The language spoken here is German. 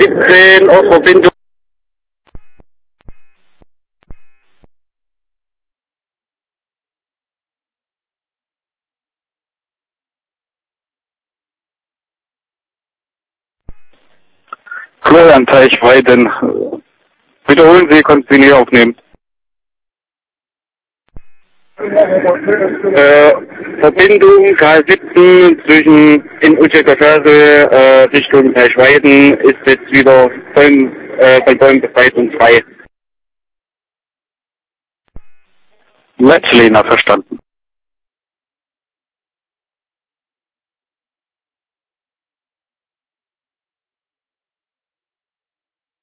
17 auf Verbindung. Florian Teichweiden. Wiederholen Sie, konnten Sie nicht aufnehmen. Verbindung K17 zwischen in Utschekasase Richtung Teichweiden ist jetzt wieder von Bäumen befreit und frei. Metzliner verstanden.